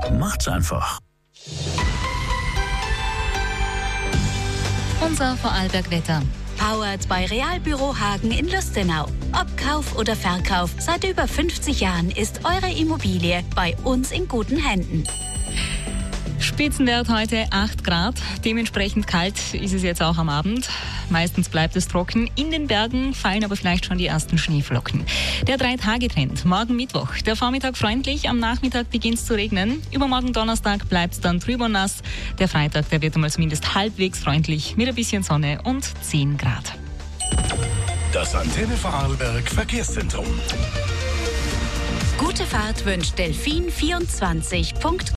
Macht's einfach. Unser Vorarlberg-Wetter. Powered bei Realbüro Hagen in Lustenau. Ob Kauf oder Verkauf, seit über 50 Jahren ist eure Immobilie bei uns in guten Händen. Spitzenwert heute 8 Grad. Dementsprechend kalt ist es jetzt auch am Abend. Meistens bleibt es trocken. In den Bergen fallen aber vielleicht schon die ersten Schneeflocken. Der 3-Tage-Trend. Morgen Mittwoch. Der Vormittag freundlich, am Nachmittag beginnt es zu regnen. Übermorgen Donnerstag bleibt es dann trüb und nass. Der Freitag, der wird einmal zumindest halbwegs freundlich mit ein bisschen Sonne und 10 Grad. Das Antenne Vorarlberg Verkehrszentrum. Gute Fahrt wünscht Delfin24.com.